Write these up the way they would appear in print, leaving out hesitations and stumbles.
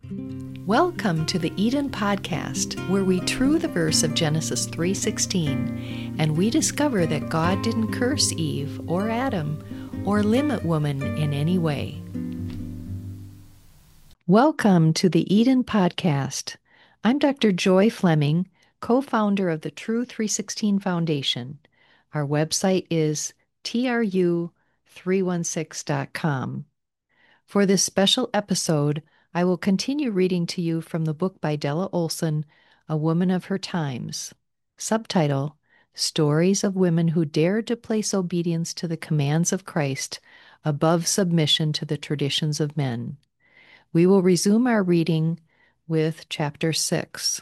Welcome to the Eden Podcast, where we true the verse of Genesis 3:16, and we discover that God didn't curse Eve or Adam or limit woman in any way. Welcome to the Eden Podcast. I'm Dr. Joy Fleming, co-founder of the True 316 Foundation. Our website is tru316.com. For this special episode, I will continue reading to you from the book by Della Olson, A Woman of Her Times. Subtitle, Stories of Women Who Dared to Place Obedience to the Commands of Christ above submission to the traditions of men. We will resume our reading with Chapter 6.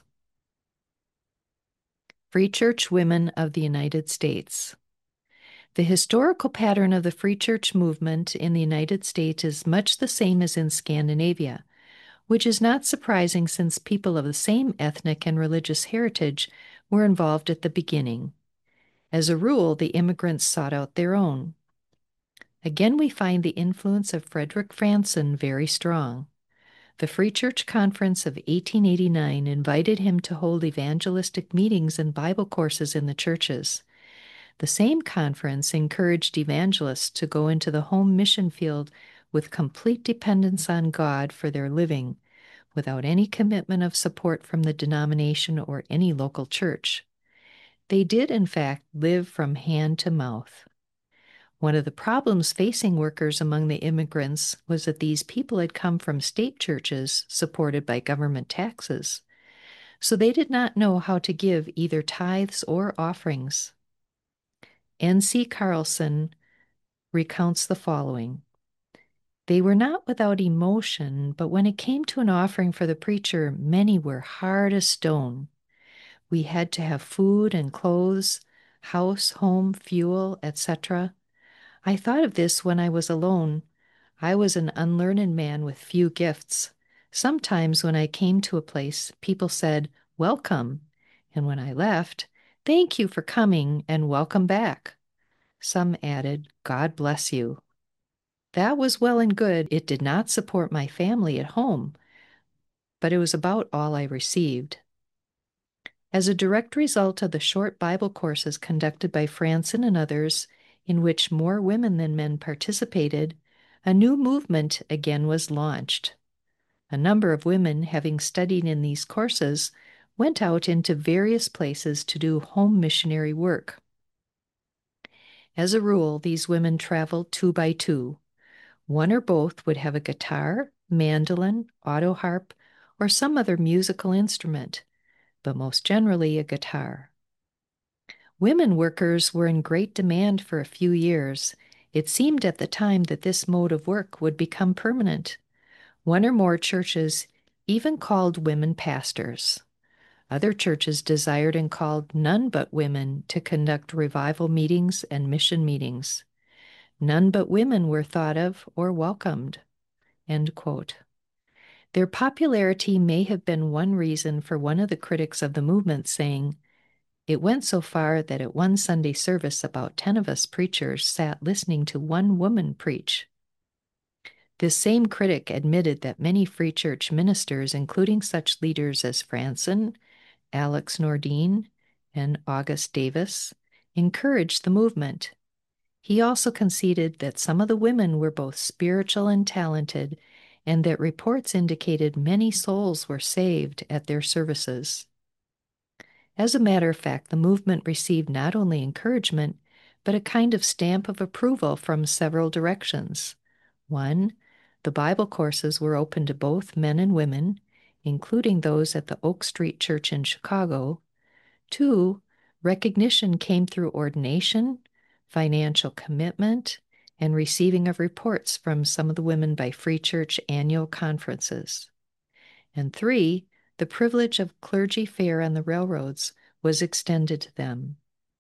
Free Church Women of the United States. The historical pattern of the Free Church movement in the United States is much the same as in Scandinavia, which is not surprising since people of the same ethnic and religious heritage were involved at the beginning. As a rule, the immigrants sought out their own. Again, we find the influence of Frederick Franson very strong. The Free Church Conference of 1889 invited him to hold evangelistic meetings and Bible courses in the churches. The same conference encouraged evangelists to go into the home mission field with complete dependence on God for their living, without any commitment of support from the denomination or any local church. They did, in fact, live from hand to mouth. One of the problems facing workers among the immigrants was that these people had come from state churches supported by government taxes, so they did not know how to give either tithes or offerings. N.C. Carlson recounts the following. They were not without emotion, but when it came to an offering for the preacher, many were hard as stone. We had to have food and clothes, house, home, fuel, etc. I thought of this when I was alone. I was an unlearned man with few gifts. Sometimes when I came to a place, people said, "Welcome," and when I left, "Thank you for coming and welcome back." Some added, "God bless you." That was well and good. It did not support my family at home, but it was about all I received. As a direct result of the short Bible courses conducted by Franson and others, in which more women than men participated, a new movement again was launched. A number of women, having studied in these courses, went out into various places to do home missionary work. As a rule, these women traveled 2 by 2. One or both would have a guitar, mandolin, auto harp, or some other musical instrument, but most generally a guitar. Women workers were in great demand for a few years. It seemed at the time that this mode of work would become permanent. One or more churches even called women pastors. Other churches desired and called none but women to conduct revival meetings and mission meetings. None but women were thought of or welcomed. End quote. Their popularity may have been one reason for one of the critics of the movement saying, "It went so far that at one Sunday service about 10 of us preachers sat listening to one woman preach." This same critic admitted that many Free Church ministers, including such leaders as Franson, Alex Nordine, and August Davis, encouraged the movement. He also conceded that some of the women were both spiritual and talented, and that reports indicated many souls were saved at their services. As a matter of fact, the movement received not only encouragement, but a kind of stamp of approval from several directions. 1, the Bible courses were open to both men and women, including those at the Oak Street Church in Chicago. 2, recognition came through ordination, financial commitment, and receiving of reports from some of the women by Free Church annual conferences. And 3, the privilege of clergy fare on the railroads was extended to them.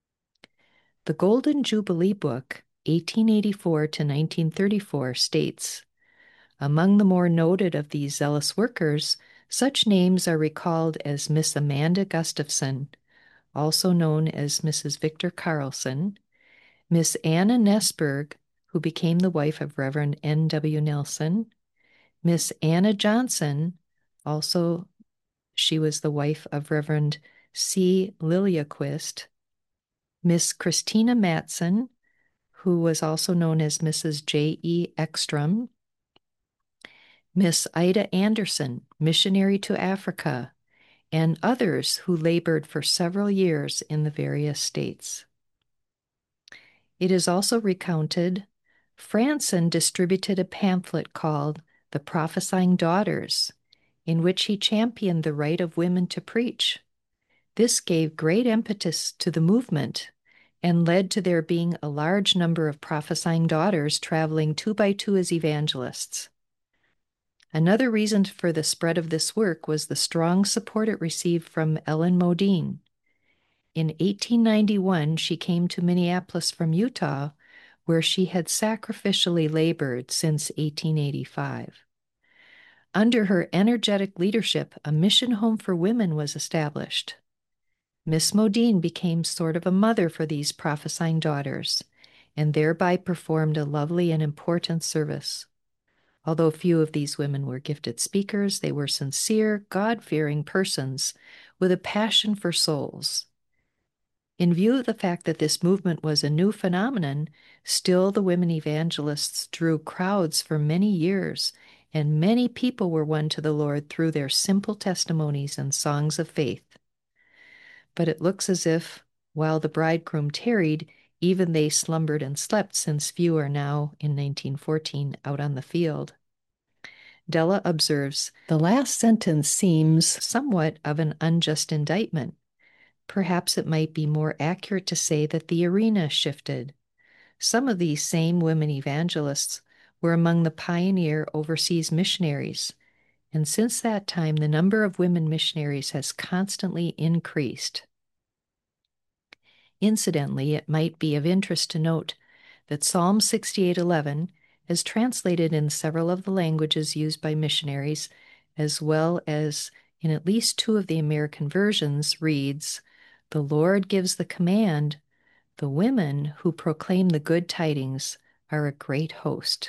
The Golden Jubilee Book, 1884 to 1934, states, among the more noted of these zealous workers, such names are recalled as Miss Amanda Gustafson, also known as Mrs. Victor Carlson, Miss Anna Nesberg, who became the wife of Reverend N.W. Nelson, Miss Anna Johnson, Also, she was the wife of Reverend C. Liljequist, Miss Christina Matson, who was also known as Mrs. J.E. Ekstrom, Miss Ida Anderson, missionary to Africa, and others who labored for several years in the various states. It is also recounted Franson distributed a pamphlet called The Prophesying Daughters, in which he championed the right of women to preach. This gave great impetus to the movement and led to there being a large number of prophesying daughters traveling 2 by 2 as evangelists. Another reason for the spread of this work was the strong support it received from Ellen Modine. In 1891, she came to Minneapolis from Utah, where she had sacrificially labored since 1885. Under her energetic leadership, a mission home for women was established. Miss Modine became sort of a mother for these prophesying daughters, and thereby performed a lovely and important service. Although few of these women were gifted speakers, they were sincere, God-fearing persons with a passion for souls. In view of the fact that this movement was a new phenomenon, still the women evangelists drew crowds for many years, and many people were won to the Lord through their simple testimonies and songs of faith. But it looks as if, while the bridegroom tarried, even they slumbered and slept, since few are now, in 1914, out on the field. Della observes, the last sentence seems somewhat of an unjust indictment. Perhaps it might be more accurate to say that the arena shifted. Some of these same women evangelists were among the pioneer overseas missionaries, and since that time the number of women missionaries has constantly increased. Incidentally, it might be of interest to note that Psalm 68:11, as translated in several of the languages used by missionaries, as well as in at least 2 of the American versions, reads, "The Lord gives the command. The women who proclaim the good tidings are a great host."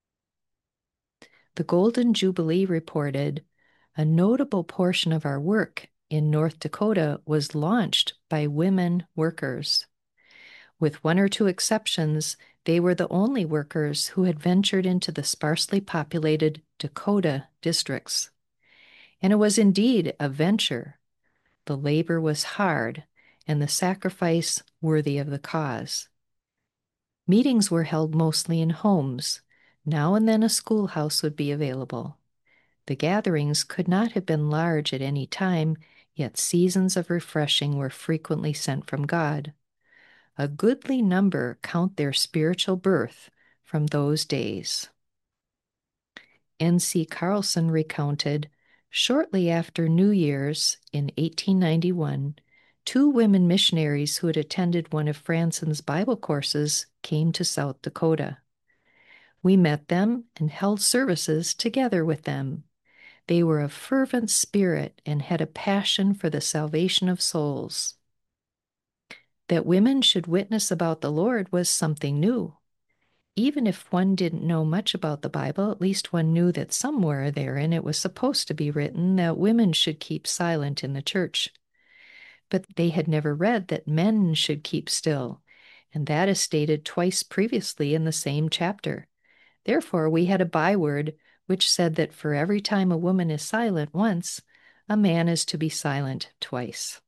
The Golden Jubilee reported, a notable portion of our work in North Dakota was launched by women workers. With 1 or 2 exceptions, they were the only workers who had ventured into the sparsely populated Dakota districts. And it was indeed a venture. The labor was hard, and the sacrifice worthy of the cause. Meetings were held mostly in homes. Now and then a schoolhouse would be available. The gatherings could not have been large at any time, yet seasons of refreshing were frequently sent from God. A goodly number count their spiritual birth from those days. N.C. Carlson recounted, shortly after New Year's in 1891, 2 women missionaries who had attended one of Franson's Bible courses came to South Dakota. We met them and held services together with them. They were of fervent spirit and had a passion for the salvation of souls. That women should witness about the Lord was something new. Even if one didn't know much about the Bible, at least one knew that somewhere therein it was supposed to be written that women should keep silent in the church. But they had never read that men should keep still, and that is stated twice previously in the same chapter. Therefore, we had a byword which said that for every time a woman is silent once, a man is to be silent twice.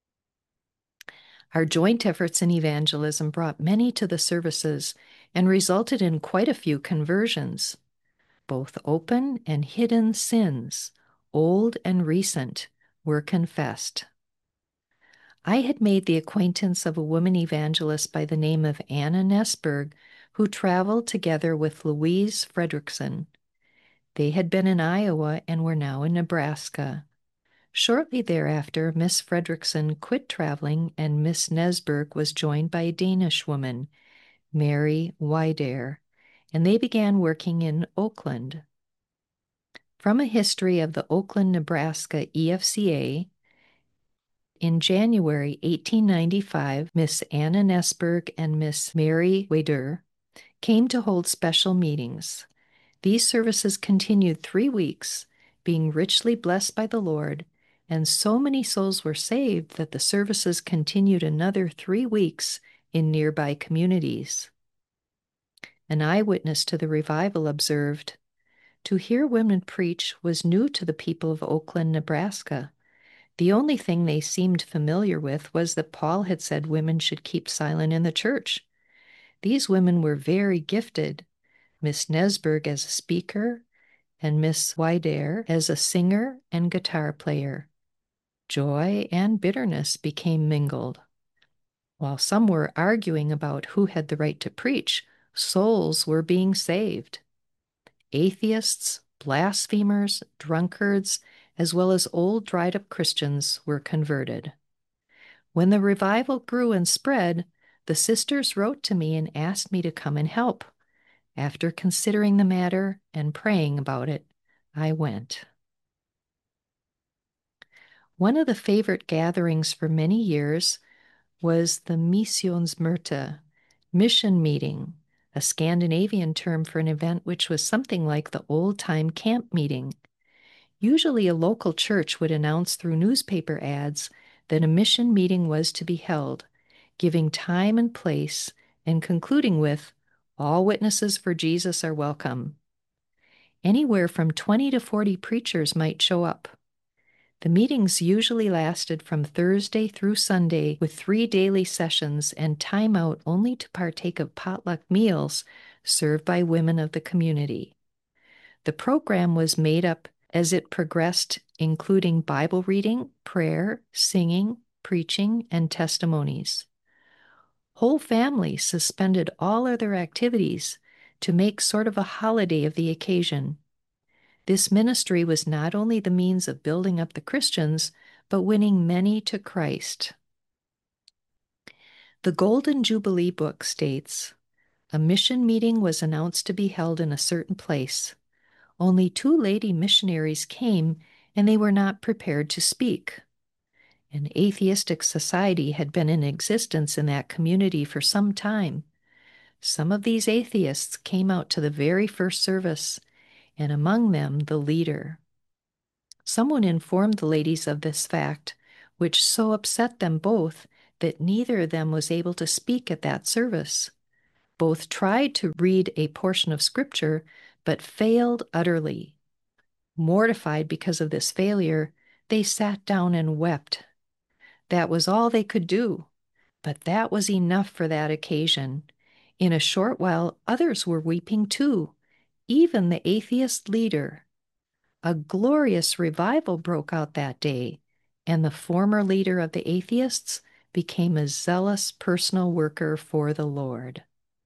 Our joint efforts in evangelism brought many to the services and resulted in quite a few conversions. Both open and hidden sins, old and recent, were confessed. I had made the acquaintance of a woman evangelist by the name of Anna Nesberg, who traveled together with Louise Fredrickson. They had been in Iowa and were now in Nebraska. Shortly thereafter, Miss Fredrickson quit traveling, and Miss Nesberg was joined by a Danish woman, Mary Wydair, and they began working in Oakland. From a history of the Oakland, Nebraska EFCA, in January 1895, Miss Anna Nesberg and Miss Mary Wydair came to hold special meetings. These services continued 3 weeks, being richly blessed by the Lord, and so many souls were saved that the services continued another 3 weeks in nearby communities. An eyewitness to the revival observed, "To hear women preach was new to the people of Oakland, Nebraska. The only thing they seemed familiar with was that Paul had said women should keep silent in the church. These women were very gifted, Miss Nesberg as a speaker, and Miss Wider as a singer and guitar player. Joy and bitterness became mingled. While some were arguing about who had the right to preach, souls were being saved. Atheists, blasphemers, drunkards, as well as old dried-up Christians were converted. When the revival grew and spread, the sisters wrote to me and asked me to come and help. After considering the matter and praying about it, I went." One of the favorite gatherings for many years was the Missionsmöte, mission meeting, a Scandinavian term for an event which was something like the old-time camp meeting. Usually a local church would announce through newspaper ads that a mission meeting was to be held, giving time and place and concluding with, "All witnesses for Jesus are welcome." Anywhere from 20 to 40 preachers might show up. The meetings usually lasted from Thursday through Sunday with 3 daily sessions and time out only to partake of potluck meals served by women of the community. The program was made up as it progressed, including Bible reading, prayer, singing, preaching, and testimonies. Whole families suspended all other activities to make sort of a holiday of the occasion. This ministry was not only the means of building up the Christians, but winning many to Christ. The Golden Jubilee book states, "A mission meeting was announced to be held in a certain place. Only 2 lady missionaries came, and they were not prepared to speak. An atheistic society had been in existence in that community for some time. Some of these atheists came out to the very first service, and among them the leader. Someone informed the ladies of this fact, which so upset them both that neither of them was able to speak at that service. Both tried to read a portion of scripture, but failed utterly. Mortified because of this failure, they sat down and wept. That was all they could do, but that was enough for that occasion. In a short while, others were weeping too, even the atheist leader. A glorious revival broke out that day, and the former leader of the atheists became a zealous personal worker for the Lord."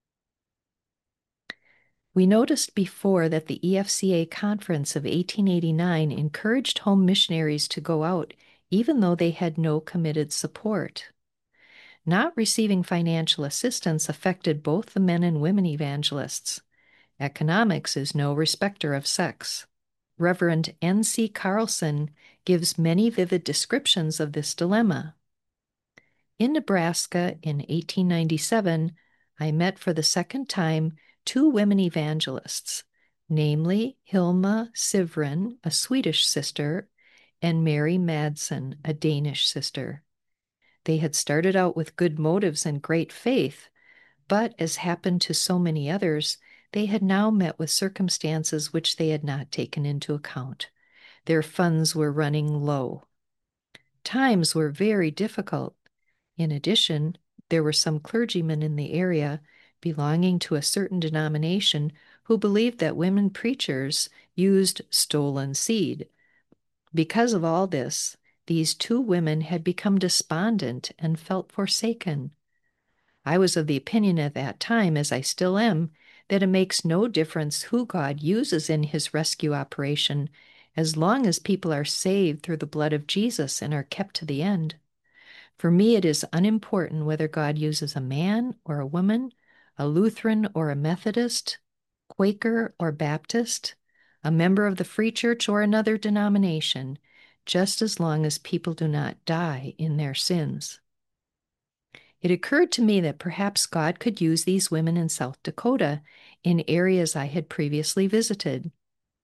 We noticed before that the EFCA conference of 1889 encouraged home missionaries to go out even though they had no committed support. Not receiving financial assistance affected both the men and women evangelists. Economics is no respecter of sex. Reverend N.C. Carlson gives many vivid descriptions of this dilemma. In Nebraska in 1897, I met for the second time 2 women evangelists, namely Hilma Sivren, a Swedish sister, and Mary Madsen, a Danish sister. They had started out with good motives and great faith, but as happened to so many others, they had now met with circumstances which they had not taken into account. Their funds were running low. Times were very difficult. In addition, there were some clergymen in the area belonging to a certain denomination who believed that women preachers used stolen seed. Because of all this, these 2 women had become despondent and felt forsaken. I was of the opinion at that time, as I still am, that it makes no difference who God uses in his rescue operation, as long as people are saved through the blood of Jesus and are kept to the end. For me, it is unimportant whether God uses a man or a woman, a Lutheran or a Methodist, Quaker or Baptist, a member of the Free Church or another denomination, just as long as people do not die in their sins. It occurred to me that perhaps God could use these women in South Dakota, in areas I had previously visited.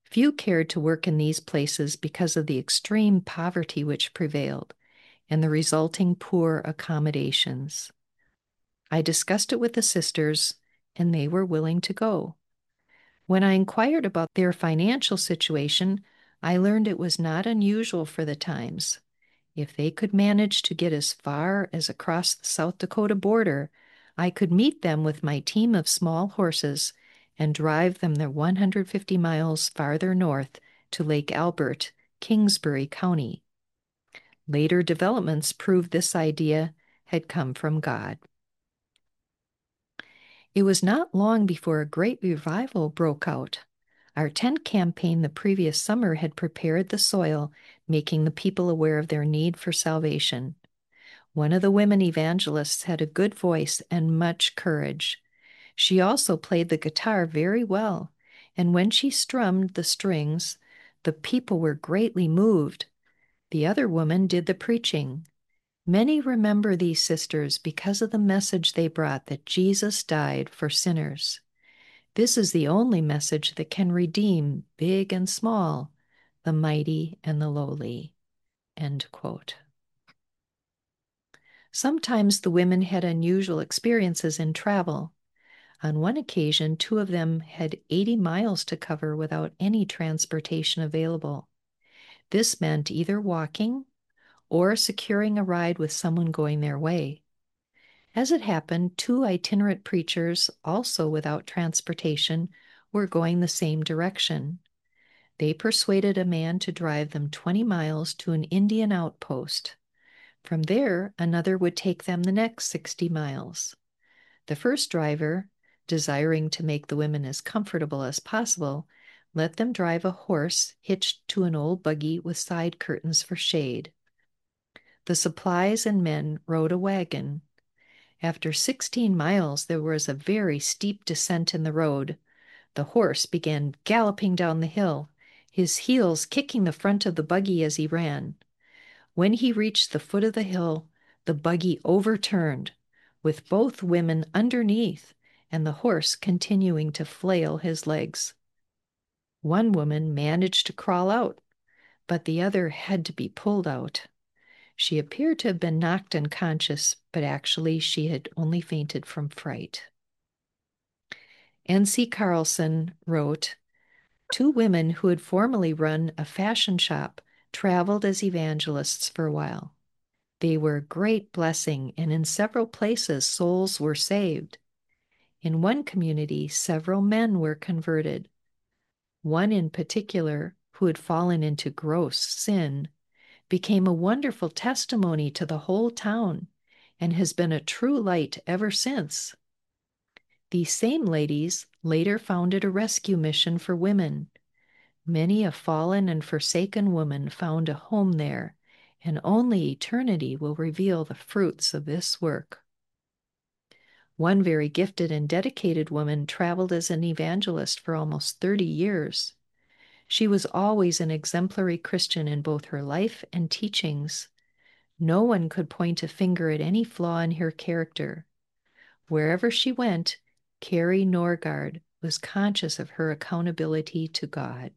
Few cared to work in these places because of the extreme poverty which prevailed and the resulting poor accommodations. I discussed it with the sisters, and they were willing to go. When I inquired about their financial situation, I learned it was not unusual for the times. If they could manage to get as far as across the South Dakota border, I could meet them with my team of small horses and drive them the 150 miles farther north to Lake Albert, Kingsbury County. Later developments proved this idea had come from God. It was not long before a great revival broke out. Our tent campaign the previous summer had prepared the soil, making the people aware of their need for salvation. One of the women evangelists had a good voice and much courage. She also played the guitar very well, and when she strummed the strings, the people were greatly moved. The other woman did the preaching. Many remember these sisters because of the message they brought that Jesus died for sinners. This is the only message that can redeem big and small, the mighty and the lowly. End quote. Sometimes the women had unusual experiences in travel. On one occasion, two of them had 80 miles to cover without any transportation available. This meant either walking or securing a ride with someone going their way. As it happened, two itinerant preachers, also without transportation, were going the same direction. They persuaded a man to drive them 20 miles to an Indian outpost. From there, another would take them the next 60 miles. The first driver, desiring to make the women as comfortable as possible, let them drive a horse hitched to an old buggy with side curtains for shade. The supplies and men rode a wagon. After 16 miles, there was a very steep descent in the road. The horse began galloping down the hill, his heels kicking the front of the buggy as he ran. When he reached the foot of the hill, the buggy overturned, with both women underneath and the horse continuing to flail his legs. One woman managed to crawl out, but the other had to be pulled out. She appeared to have been knocked unconscious, but actually she had only fainted from fright. N.C. Carlson wrote, "Two women who had formerly run a fashion shop traveled as evangelists for a while. They were a great blessing, and in several places souls were saved. In one community, several men were converted. One in particular, who had fallen into gross sin, became a wonderful testimony to the whole town and has been a true light ever since. These same ladies later founded a rescue mission for women. Many a fallen and forsaken woman found a home there, and only eternity will reveal the fruits of this work." One very gifted and dedicated woman traveled as an evangelist for almost 30 years. She was always an exemplary Christian in both her life and teachings. No one could point a finger at any flaw in her character. Wherever she went, Carrie Norgard was conscious of her accountability to God.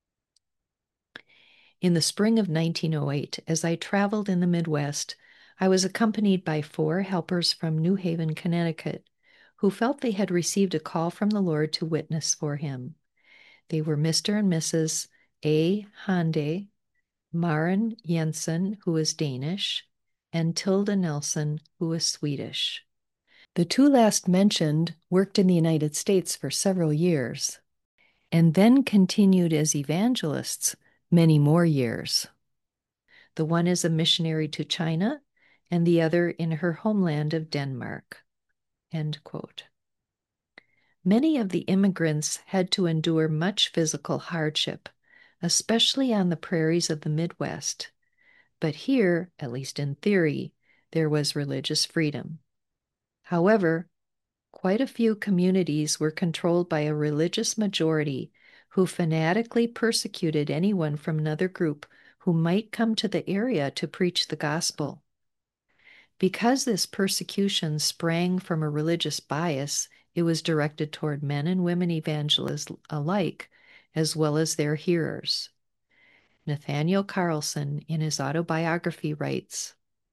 In the spring of 1908, as I traveled in the Midwest, I was accompanied by 4 helpers from New Haven, Connecticut, who felt they had received a call from the Lord to witness for him. They were Mr. and Mrs. A. Hande, Maren Jensen, who was Danish, and Tilda Nelson, who was Swedish. The two last mentioned worked in the United States for several years, and then continued as evangelists many more years. The one is a missionary to China, and the other in her homeland of Denmark. End quote. Many of the immigrants had to endure much physical hardship, especially on the prairies of the Midwest. But here, at least in theory, there was religious freedom. However, quite a few communities were controlled by a religious majority who fanatically persecuted anyone from another group who might come to the area to preach the gospel. Because this persecution sprang from a religious bias, it was directed toward men and women evangelists alike, as well as their hearers. Nathaniel Carlson, in his autobiography, writes,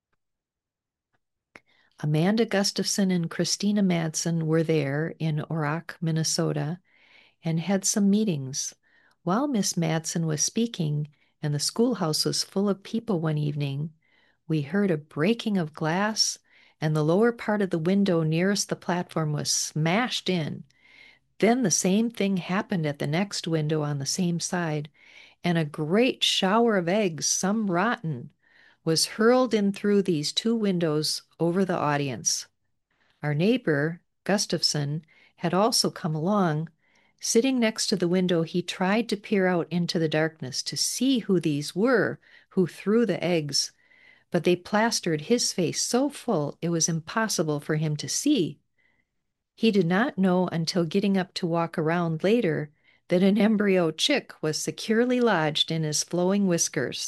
Amanda Gustafson and Christina Madsen were there in Orac, Minnesota, and had some meetings. While Miss Madsen was speaking and the schoolhouse was full of people one evening, we heard a breaking of glass, and the lower part of the window nearest the platform was smashed in. Then the same thing happened at the next window on the same side, and a great shower of eggs, some rotten, was hurled in through these two windows over the audience. Our neighbor, Gustafson, had also come along. Sitting next to the window, he tried to peer out into the darkness to see who these were who threw the eggs, but they plastered his face so full it was impossible for him to see. He did not know until getting up to walk around later that an embryo chick was securely lodged in his flowing whiskers.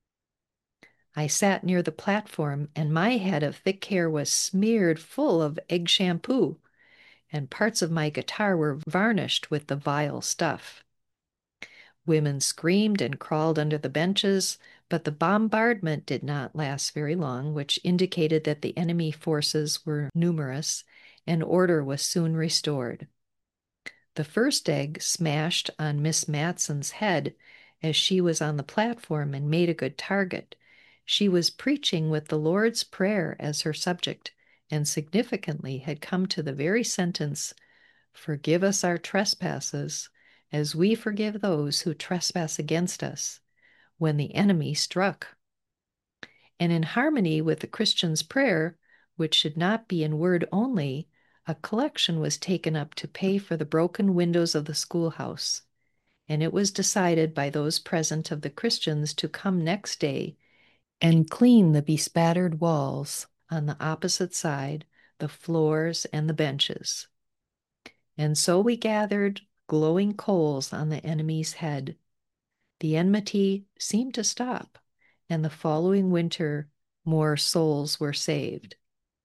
I sat near the platform, and my head of thick hair was smeared full of egg shampoo, and parts of my guitar were varnished with the vile stuff. Women screamed and crawled under the benches, but the bombardment did not last very long, which indicated that the enemy forces were numerous and order was soon restored. The first egg smashed on Miss Madsen's head as she was on the platform and made a good target. She was preaching with the Lord's Prayer as her subject, and significantly had come to the very sentence, "Forgive us our trespasses, as we forgive those who trespass against us," when the enemy struck. And in harmony with the Christian's prayer, which should not be in word only, a collection was taken up to pay for the broken windows of the schoolhouse, and it was decided by those present of the Christians to come next day and clean the bespattered walls on the opposite side, the floors, and the benches. And so we gathered glowing coals on the enemy's head. The enmity seemed to stop, and the following winter more souls were saved.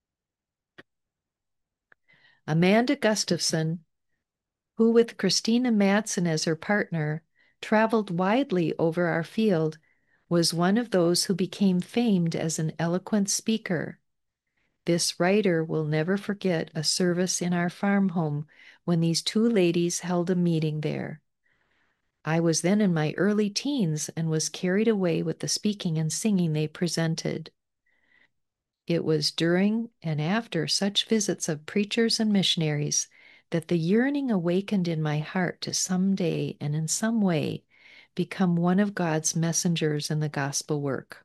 Amanda Gustafson, who with Christina Madsen as her partner traveled widely over our field, was one of those who became famed as an eloquent speaker. This writer will never forget a service in our farm home when these two ladies held a meeting there. I was then in my early teens and was carried away with the speaking and singing they presented. It was during and after such visits of preachers and missionaries that the yearning awakened in my heart to some day and in some way become one of God's messengers in the gospel work.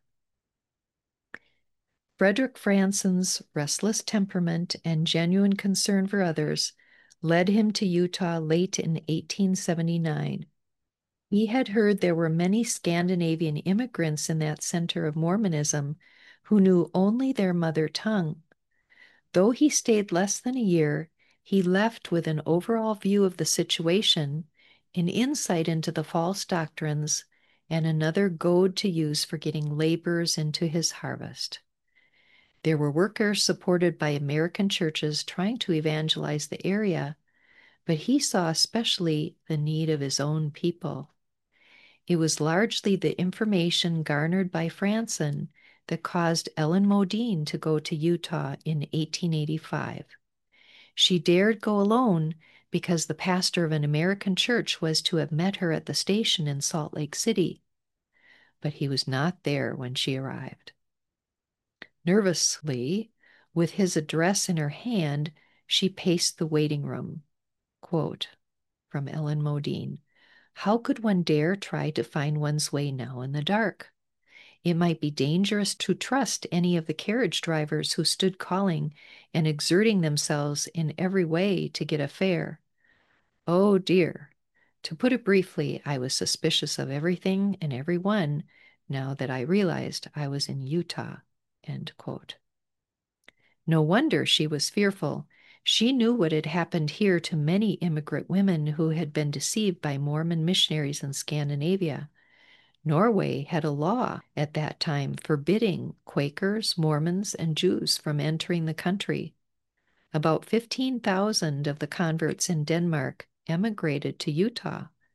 Frederick Franson's restless temperament and genuine concern for others led him to Utah late in 1879. He had heard there were many Scandinavian immigrants in that center of Mormonism who knew only their mother tongue. Though he stayed less than a year, he left with an overall view of the situation, an insight into the false doctrines, and another goad to use for getting laborers into his harvest. There were workers supported by American churches trying to evangelize the area, but he saw especially the need of his own people. It was largely the information garnered by Franson that caused Ellen Modine to go to Utah in 1885. She dared go alone because the pastor of an American church was to have met her at the station in Salt Lake City, but he was not there when she arrived. Nervously, with his address in her hand, she paced the waiting room. Quote, from Ellen Modine, "How could one dare try to find one's way now in the dark? It might be dangerous to trust any of the carriage drivers who stood calling and exerting themselves in every way to get a fare. Oh dear. To put it briefly, I was suspicious of everything and everyone now that I realized I was in Utah." End quote. No wonder she was fearful. She knew what had happened here to many immigrant women who had been deceived by Mormon missionaries in Scandinavia. Norway had a law at that time forbidding Quakers, Mormons, and Jews from entering the country. About 15,000 of the converts in Denmark emigrated to Utah,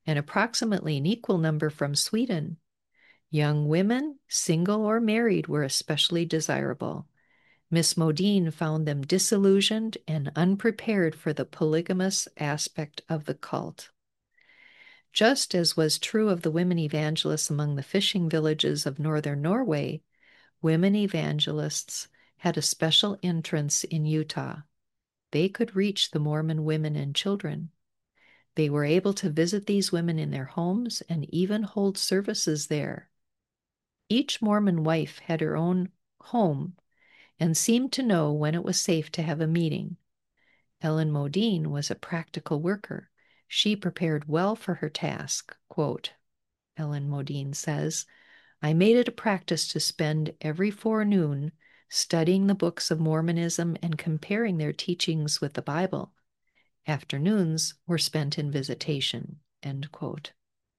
and approximately an equal number from Sweden. Young women, single or married, were especially desirable. Miss Modine found them disillusioned and unprepared for the polygamous aspect of the cult. Just as was true of the women evangelists among the fishing villages of northern Norway, women evangelists had a special entrance in Utah. They could reach the Mormon women and children. They were able to visit these women in their homes and even hold services there. Each Mormon wife had her own home and seemed to know when it was safe to have a meeting. Ellen Modine was a practical worker. She prepared well for her task. Quote, Ellen Modine says, I made it a practice to spend every forenoon studying the books of Mormonism and comparing their teachings with the Bible. Afternoons were spent in visitation. End quote.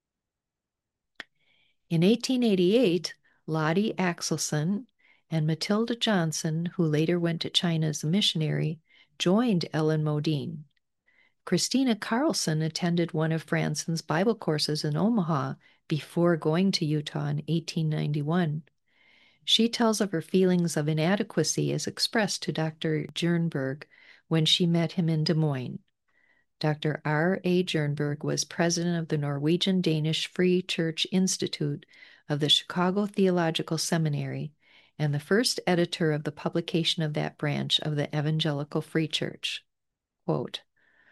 In 1888, Lottie Axelson and Matilda Johnson, who later went to China as a missionary, joined Ellen Modine. Christina Carlson attended one of Franson's Bible courses in Omaha before going to Utah in 1891. She tells of her feelings of inadequacy as expressed to Dr. Jernberg when she met him in Des Moines. Dr. R. A. Jernberg was president of the Norwegian-Danish Free Church Institute of the Chicago Theological Seminary and the first editor of the publication of that branch of the Evangelical Free Church. Quote,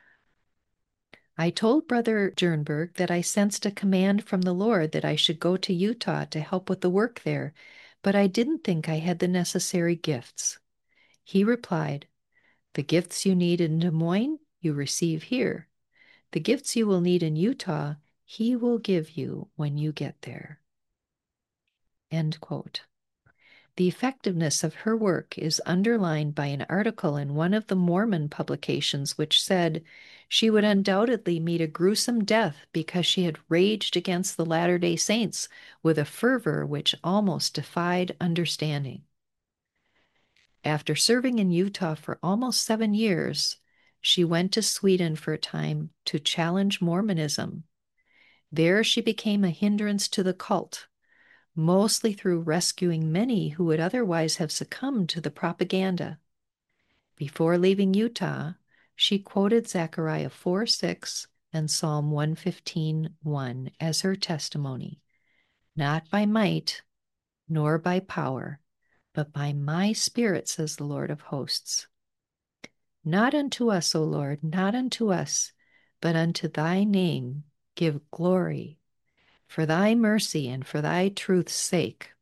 I told Brother Jernberg that I sensed a command from the Lord that I should go to Utah to help with the work there, but I didn't think I had the necessary gifts. He replied, the gifts you need in Des Moines, you receive here. The gifts you will need in Utah, he will give you when you get there. End quote. The effectiveness of her work is underlined by an article in one of the Mormon publications which said she would undoubtedly meet a gruesome death because she had raged against the Latter-day Saints with a fervor which almost defied understanding. After serving in Utah for almost 7 years, she went to Sweden for a time to challenge Mormonism. There she became a hindrance to the cult, mostly through rescuing many who would otherwise have succumbed to the propaganda. Before leaving Utah, she quoted Zechariah 4:6 and Psalm 115:1 as her testimony, not by might, nor by power, but by my Spirit, says the Lord of hosts. Not unto us, O Lord, not unto us, but unto thy name give glory, for thy mercy and for thy truth's sake.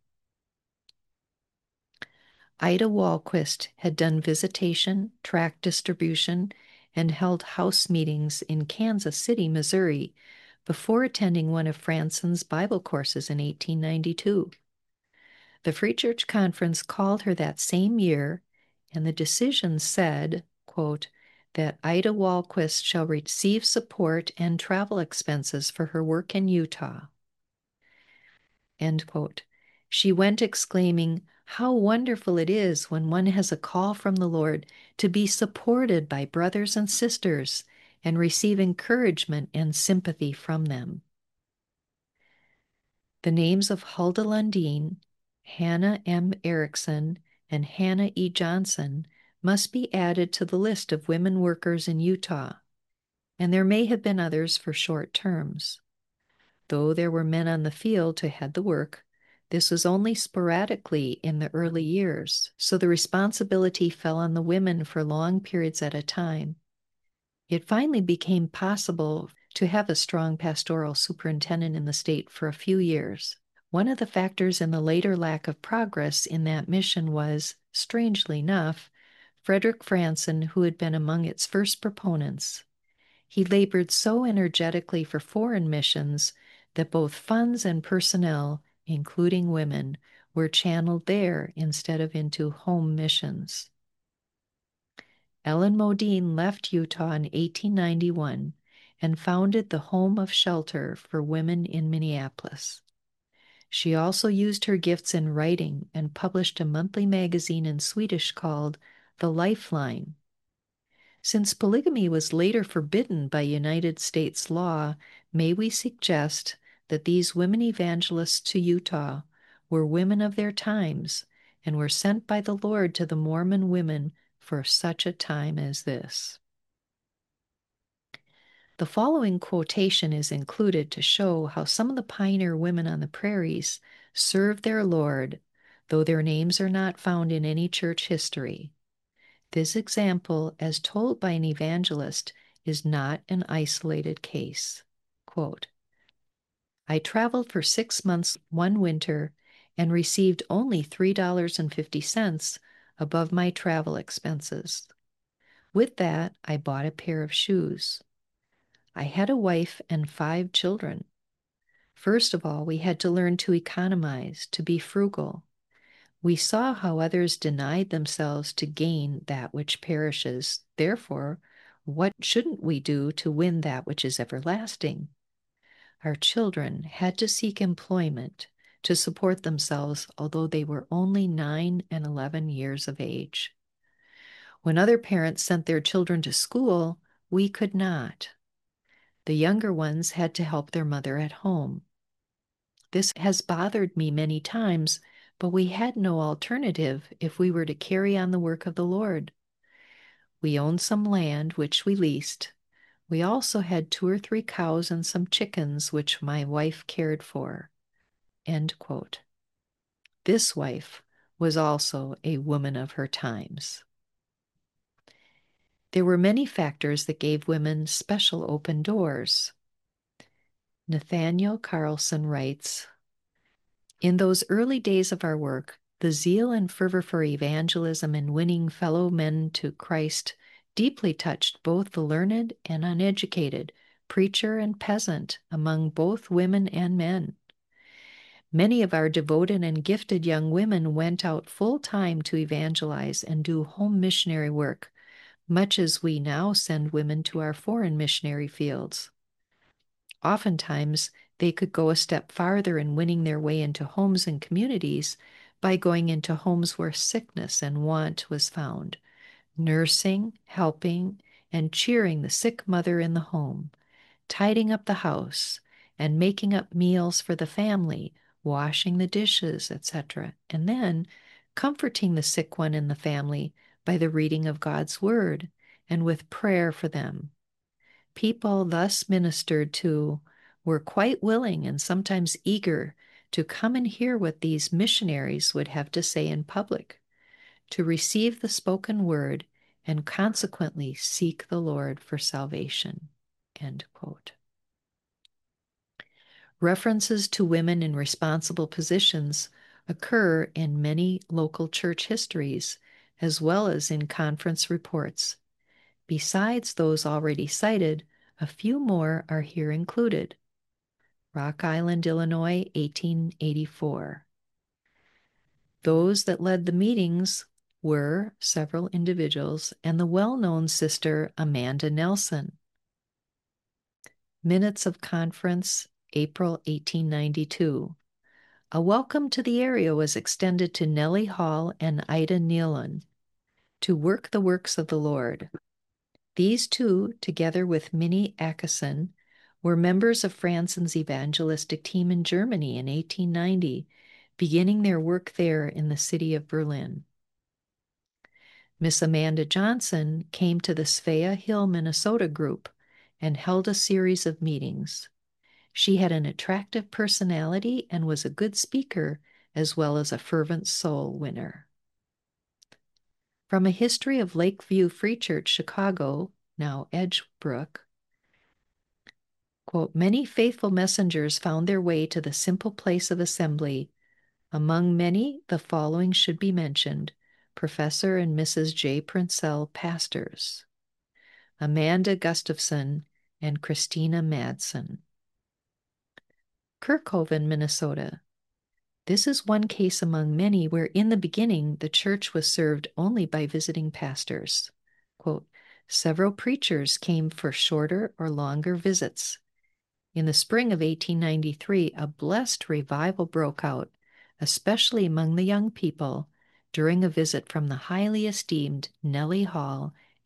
Ida Wahlquist had done visitation, tract distribution, and held house meetings in Kansas City, Missouri, before attending one of Franson's Bible courses in 1892. The Free Church Conference called her that same year, and the decision said, quote, that Ida Wahlquist shall receive support and travel expenses for her work in Utah. End quote. She went exclaiming, how wonderful it is when one has a call from the Lord to be supported by brothers and sisters and receive encouragement and sympathy from them. The names of Hulda Lundeen, Hannah M. Erickson, and Hannah E. Johnson must be added to the list of women workers in Utah, and there may have been others for short terms. Though there were men on the field to head the work, this was only sporadically in the early years, so the responsibility fell on the women for long periods at a time. It finally became possible to have a strong pastoral superintendent in the state for a few years. One of the factors in the later lack of progress in that mission was, strangely enough, Frederick Franson, who had been among its first proponents. He labored so energetically for foreign missions that both funds and personnel, including women, were channeled there instead of into home missions. Ellen Modine left Utah in 1891 and founded the Home of Shelter for Women in Minneapolis. She also used her gifts in writing and published a monthly magazine in Swedish called The Lifeline. Since polygamy was later forbidden by United States law, may we suggest that these women evangelists to Utah were women of their times and were sent by the Lord to the Mormon women for such a time as this. The following quotation is included to show how some of the pioneer women on the prairies served their Lord, though their names are not found in any church history. This example, as told by an evangelist, is not an isolated case. Quote, I traveled for 6 months one winter and received only $3.50 above my travel expenses. With that, I bought a pair of shoes. I had a wife and 5 children. First of all, we had to learn to economize, to be frugal. We saw how others denied themselves to gain that which perishes. Therefore, what shouldn't we do to win that which is everlasting? Our children had to seek employment to support themselves, although they were only 9 and 11 years of age. When other parents sent their children to school, we could not. The younger ones had to help their mother at home. This has bothered me many times, but we had no alternative if we were to carry on the work of the Lord. We owned some land, which we leased. We also had 2 or 3 cows and some chickens, which my wife cared for. End quote. This wife was also a woman of her times. There were many factors that gave women special open doors. Nathaniel Carlson writes, in those early days of our work, the zeal and fervor for evangelism and winning fellow men to Christ deeply touched both the learned and uneducated, preacher and peasant, among both women and men. Many of our devoted and gifted young women went out full time to evangelize and do home missionary work, much as we now send women to our foreign missionary fields. Oftentimes, they could go a step farther in winning their way into homes and communities by going into homes where sickness and want was found, nursing, helping, and cheering the sick mother in the home, tidying up the house, and making up meals for the family, washing the dishes, etc., and then comforting the sick one in the family by the reading of God's Word and with prayer for them. People thus ministered to were quite willing and sometimes eager to come and hear what these missionaries would have to say in public, to receive the spoken word, and consequently seek the Lord for salvation. End quote. References to women in responsible positions occur in many local church histories, as well as in conference reports. Besides those already cited, a few more are here included. Rock Island, Illinois, 1884. Those that led the meetings were several individuals and the well-known sister Amanda Nelson. Minutes of Conference, April 1892. A welcome to the area was extended to Nellie Hall and Ida Nealon to work the works of the Lord. These two, together with Minnie Atchison, were members of Franson's evangelistic team in Germany in 1890, beginning their work there in the city of Berlin. Miss Amanda Johnson came to the Svea Hill, Minnesota group and held a series of meetings. She had an attractive personality and was a good speaker, as well as a fervent soul winner. From a history of Lakeview Free Church, Chicago, now Edgebrook, quote, many faithful messengers found their way to the simple place of assembly. Among many, the following should be mentioned: Professor and Mrs. J. Princell, pastors; Amanda Gustafson and Christina Madsen. Kirkhoven, Minnesota. This is one case among many where in the beginning the church was served only by visiting pastors. Quote, several preachers came for shorter or longer visits. In the spring of 1893, a blessed revival broke out, especially among the young people, during a visit from the highly esteemed Nellie Hall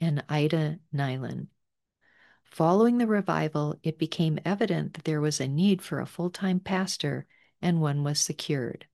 and Ida Nyland. Following the revival, it became evident that there was a need for a full-time pastor, and one was secured.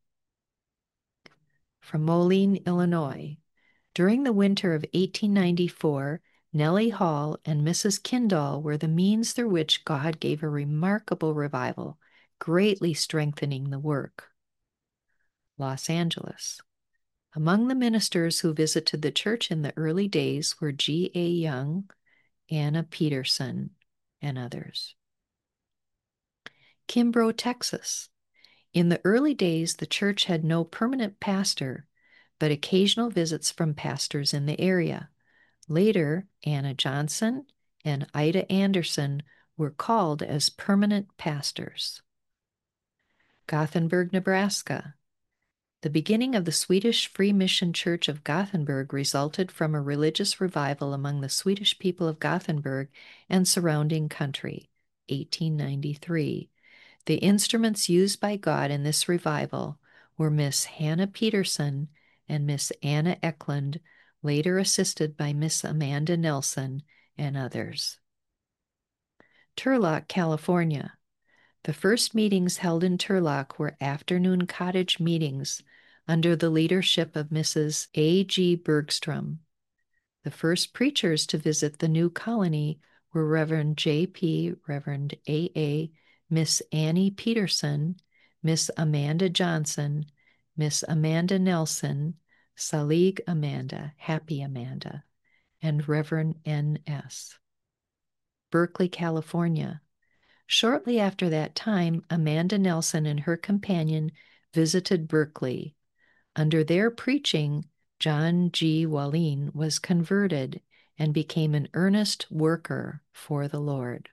From Moline, Illinois. During the winter of 1894, Nellie Hall and Mrs. Kindall were the means through which God gave a remarkable revival, greatly strengthening the work. Los Angeles. Among the ministers who visited the church in the early days were G.A. Young, Anna Peterson, and others. Kimbrough, Texas. In the early days, the church had no permanent pastor, but occasional visits from pastors in the area. Later, Anna Johnson and Ida Anderson were called as permanent pastors. Gothenburg, Nebraska. The beginning of the Swedish Free Mission Church of Gothenburg resulted from a religious revival among the Swedish people of Gothenburg and surrounding country, 1893. The instruments used by God in this revival were Miss Hannah Peterson and Miss Anna Eklund, later assisted by Miss Amanda Nelson and others. Turlock, California. The first meetings held in Turlock were afternoon cottage meetings under the leadership of Mrs. A. G. Bergstrom. The first preachers to visit the new colony were Reverend J. P., Reverend A. A., Miss Annie Peterson, Miss Amanda Johnson, Miss Amanda Nelson, Salig Amanda, Happy Amanda, and Reverend N.S. Berkeley, California. Shortly after that time, Amanda Nelson and her companion visited Berkeley. Under their preaching, John G. Wallin was converted and became an earnest worker for the Lord.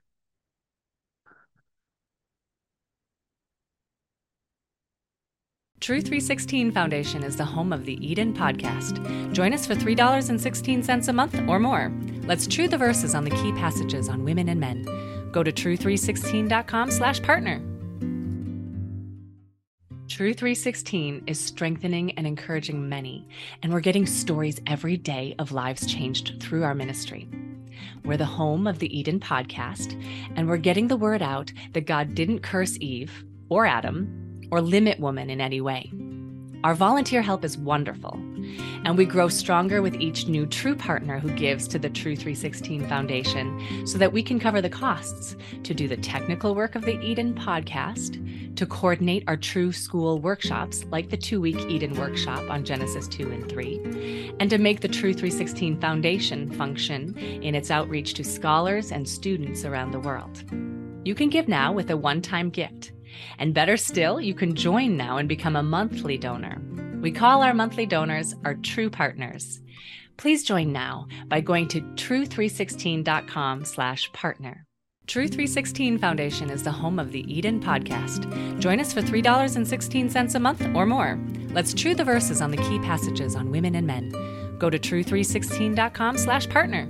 True 316 Foundation is the home of the Eden Podcast. Join us for $3.16 a month or more. Let's chew the verses on the key passages on women and men. Go to true316.com/partner. True 316 is strengthening and encouraging many, and we're getting stories every day of lives changed through our ministry. We're the home of the Eden Podcast, and we're getting the word out that God didn't curse Eve or Adam or limit woman in any way. Our volunteer help is wonderful, and we grow stronger with each new true partner who gives to the True 316 Foundation so that we can cover the costs to do the technical work of the Eden Podcast, to coordinate our True School workshops like the 2-week Eden workshop on Genesis 2 and 3, and to make the True 316 Foundation function in its outreach to scholars and students around the world. You can give now with a one-time gift. And better still, you can join now and become a monthly donor. We call our monthly donors our true partners. Please join now by going to true316.com/partner. True 316 Foundation is the home of the Eden Podcast. Join us for $3.16 a month or more. Let's chew the verses on the key passages on women and men. Go to true316.com/partner.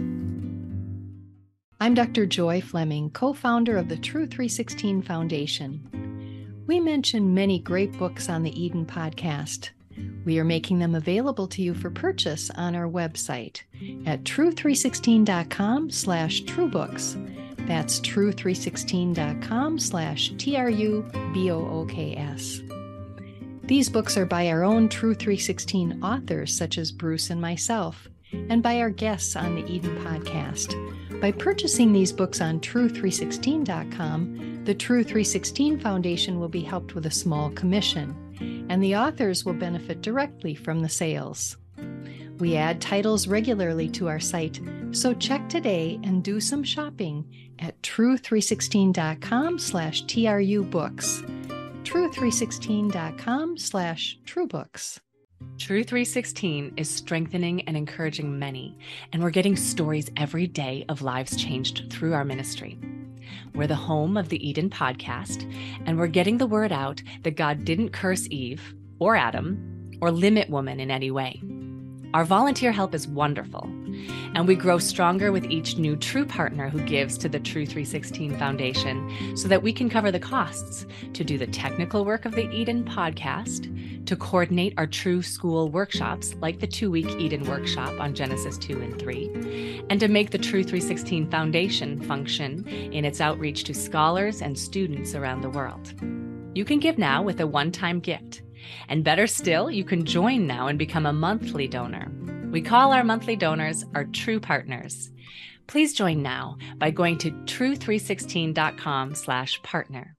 I'm Dr. Joy Fleming, co-founder of the True 316 Foundation. We mention many great books on the Eden Podcast. We are making them available to you for purchase on our website at true316.com/truebooks. That's true316.com/TRUBOOKS. These books are by our own True 316 authors, such as Bruce and myself, and by our guests on the Eden Podcast. By purchasing these books on true316.com, the True 316 Foundation will be helped with a small commission, and the authors will benefit directly from the sales. We add titles regularly to our site, so check today and do some shopping at true316.com/TRUbooks. true316.com/truebooks. True 316 is strengthening and encouraging many, and we're getting stories every day of lives changed through our ministry. We're the home of the Eden Podcast, and we're getting the word out that God didn't curse Eve or Adam or limit woman in any way. Our volunteer help is wonderful, And we grow stronger with each new True partner who gives to the True 316 Foundation so that we can cover the costs to do the technical work of the Eden podcast, to coordinate our True School workshops like the 2-week Eden workshop on Genesis 2 and 3, and to make the True 316 Foundation function in its outreach to scholars and students around the world. You can give now with a one-time gift. And better still, you can join now and become a monthly donor. We call our monthly donors our True Partners. Please join now by going to true316.com/partner.